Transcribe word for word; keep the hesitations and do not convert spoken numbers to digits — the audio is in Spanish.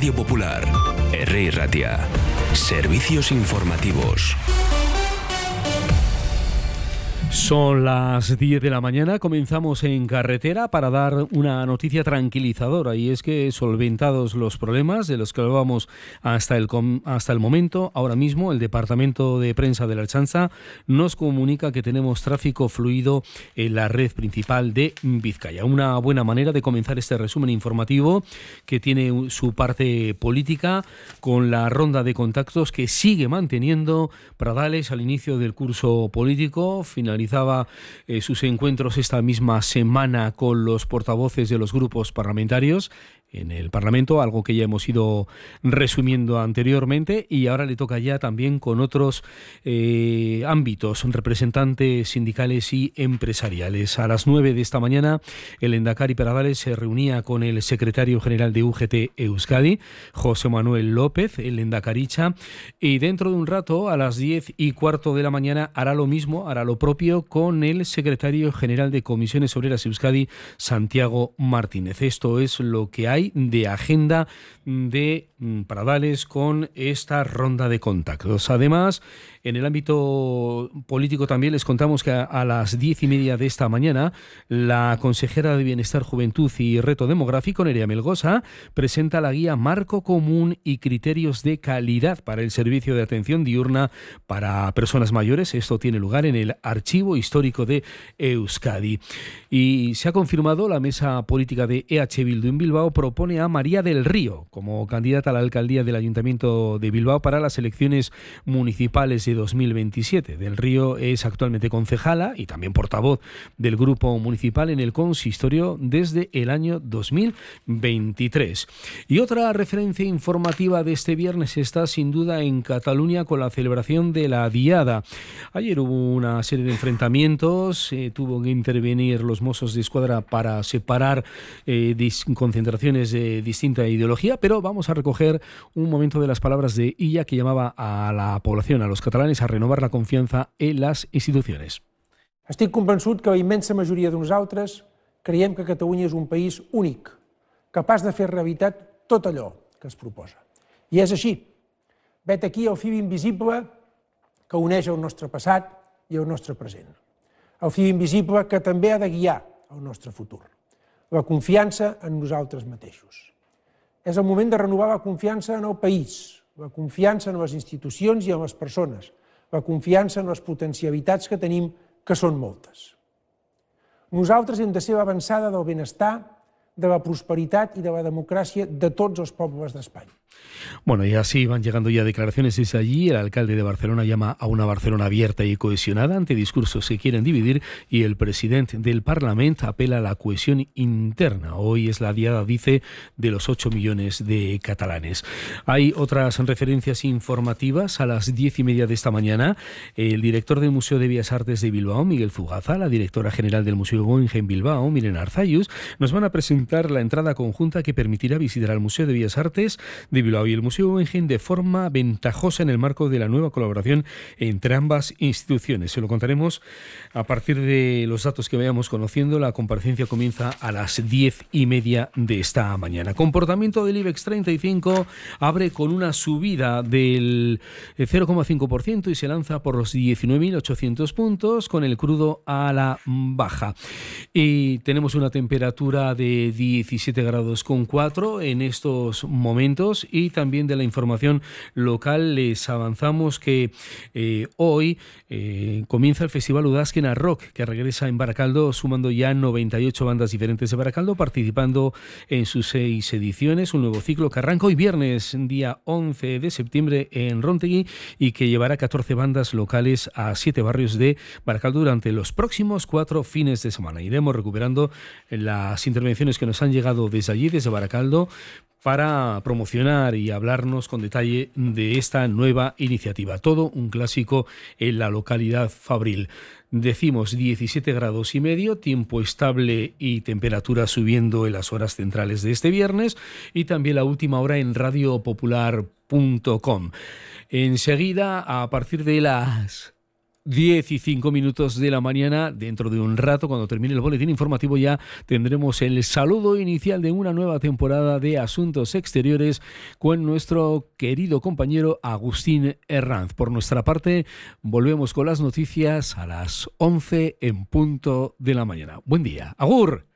Radio Popular, Herri Ratia. Servicios informativos. Son las diez de la mañana, comenzamos en carretera para dar una noticia tranquilizadora, y es que, solventados los problemas de los que hablábamos hasta el, hasta el momento, ahora mismo el Departamento de Prensa de la Ertzaintza nos comunica que tenemos tráfico fluido en la red principal de Vizcaya. Una buena manera de comenzar este resumen informativo, que tiene su parte política, con la ronda de contactos que sigue manteniendo Pradales al inicio del curso político. Finalizó Realizaba eh, sus encuentros esta misma semana con los portavoces de los grupos parlamentarios en el Parlamento, algo que ya hemos ido resumiendo anteriormente, y ahora le toca ya también con otros eh, ámbitos, representantes sindicales y empresariales. A las nueve de esta mañana, el Lehendakari Pradales se reunía con el secretario general de U G T Euskadi, José Manuel López, el Lehendakaricha, y dentro de un rato, a las diez y cuarto de la mañana, hará lo mismo, hará lo propio con el secretario general de Comisiones Obreras Euskadi, Santiago Martínez. Esto es lo que hay de agenda de Pradales con esta ronda de contactos. Además, en el ámbito político también les contamos que a, a las diez y media de esta mañana, la consejera de Bienestar, Juventud y Reto Demográfico, Nerea Melgosa, presenta la guía Marco Común y Criterios de Calidad para el Servicio de Atención Diurna para Personas Mayores. Esto tiene lugar en el Archivo Histórico de Euskadi. Y se ha confirmado, la mesa política de E H Bildu en Bilbao propone a María del Río como candidata a la alcaldía del Ayuntamiento de Bilbao para las elecciones municipales de dos mil veintisiete. Del Río es actualmente concejala y también portavoz del grupo municipal en el consistorio desde el año dos mil veintitrés. Y otra referencia informativa de este viernes está sin duda en Cataluña con la celebración de la Diada. Ayer hubo una serie de enfrentamientos, eh, tuvo que intervenir los Mossos de Escuadra para separar eh, dis- concentraciones de distinta ideología, pero vamos a recoger un momento de las palabras de ella, que llamaba a la población, a los catalanes, a renovar la confianza en las instituciones. Estic convençut que la immensa majoria de nosaltres creiem que Catalunya és un país únic, capaç de fer realitat tot allò que es proposa. I és així. Vet aquí el fil invisible que uneix el nostre passat i el nostre present. El fil invisible que també ha de guiar el nostre futur. La confiança en nosaltres mateixos. És el moment de renovar la confiança en el país, la confiança en les institucions i en les persones, la confiança en les potencialitats que tenim, que són moltes. Nosaltres hem de ser l'avançada del benestar, de la prosperitat i de la democràcia de tots els pobles d'Espanya. Bueno, y así van llegando ya declaraciones desde allí. El alcalde de Barcelona llama a una Barcelona abierta y cohesionada ante discursos que quieren dividir, y el presidente del Parlamento apela a la cohesión interna. Hoy es la diada, dice, de los ocho millones de catalanes. Hay otras referencias informativas. A las diez y media de esta mañana, el director del Museo de Bellas Artes de Bilbao, Miguel Fugaza, la directora general del Museo Guggenheim Bilbao, Miren Arzayus, nos van a presentar la entrada conjunta que permitirá visitar al Museo de Bellas Artes de Bilbao y el Museo Guggenheim de forma ventajosa en el marco de la nueva colaboración entre ambas instituciones. Se lo contaremos a partir de los datos que vayamos conociendo. La comparecencia comienza a las diez y media de esta mañana. Comportamiento del IBEX treinta y cinco abre con una subida del cero coma cinco por ciento y se lanza por los diecinueve mil ochocientos puntos, con el crudo a la baja. Y tenemos una temperatura de diecisiete grados con cuatro en estos momentos. Y también de la información local les avanzamos que eh, hoy eh, comienza el Festival Udazkena Rock, que regresa en Baracaldo, sumando ya noventa y ocho bandas diferentes de Baracaldo, participando en sus seis ediciones. Un nuevo ciclo que arranca hoy viernes, día once de septiembre, en Rontegui, y que llevará catorce bandas locales a siete barrios de Baracaldo durante los próximos cuatro fines de semana. Iremos recuperando las intervenciones que nos han llegado desde allí, desde Baracaldo, para promocionar y hablarnos con detalle de esta nueva iniciativa. Todo un clásico en la localidad fabril. Decimos diecisiete grados y medio, tiempo estable y temperatura subiendo en las horas centrales de este viernes, y también la última hora en radio popular punto com. Enseguida, a partir de las diez y cinco minutos de la mañana. Dentro de un rato, cuando termine el boletín informativo, ya tendremos el saludo inicial de una nueva temporada de Asuntos Exteriores con nuestro querido compañero Agustín Herranz. Por nuestra parte, volvemos con las noticias a las once en punto de la mañana. Buen día. ¡Agur!